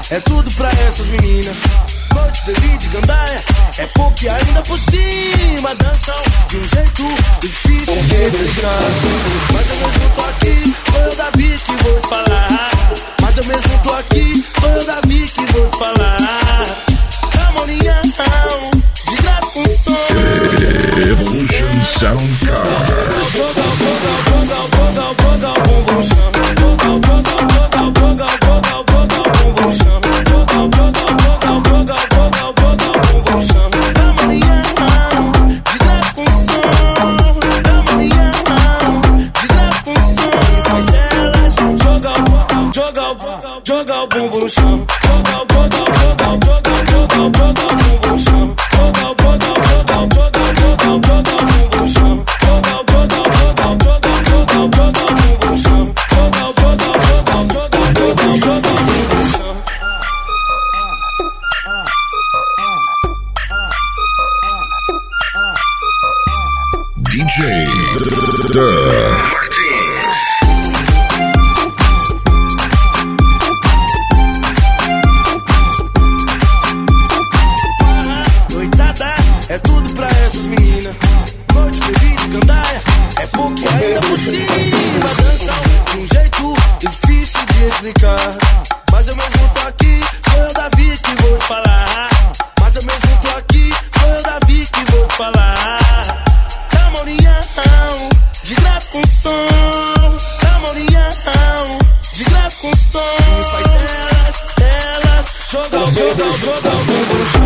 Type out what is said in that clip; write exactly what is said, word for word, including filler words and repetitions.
é tudo pra essas meninas. Noite, baby de gandaia, é pouco e ainda por cima. Dançam de um jeito difícil de explicar. Mas eu mesmo tô aqui, sou eu Davi que vou falar. Mas eu mesmo tô aqui, sou eu Davi que vou falar. Camolinha, de grave com som. Evolution Sound Card. Joga, joga, joga, joga, joga o bumbum chão. Joga, joga, joga, joga, joga, joga o bumbum chão. Joga, joga, joga, joga, joga, joga o bumbum chão. Camolinha, de grave com som. Camolinha, de grave com som. E faz elas joga, joga, joga o bumbum no chão. Joga, joga, joga, joga, joga, joga o bumbum no chão. Joga, joga, joga, joga, joga, joga o bumbum no chão. Joga, joga, joga, joga, joga, joga o bumbum no chão. Joga, joga, joga, joga, joga, joga o bumbum no chão. D J Duh Martins. É tudo pra essas meninas. Noite, baby de gandaia, é pouco e ainda por cima. Dançam de um jeito difícil de explicar. Mas eu mesmo tô aqui, sou eu Davi que vou falar. Mas eu mesmo tô aqui, sou eu Davi que vou falar. Camolinha, de grave com som. Camolinha, de grave com som. E faz elas, elas, joga, joga, joga o bumbum no chão.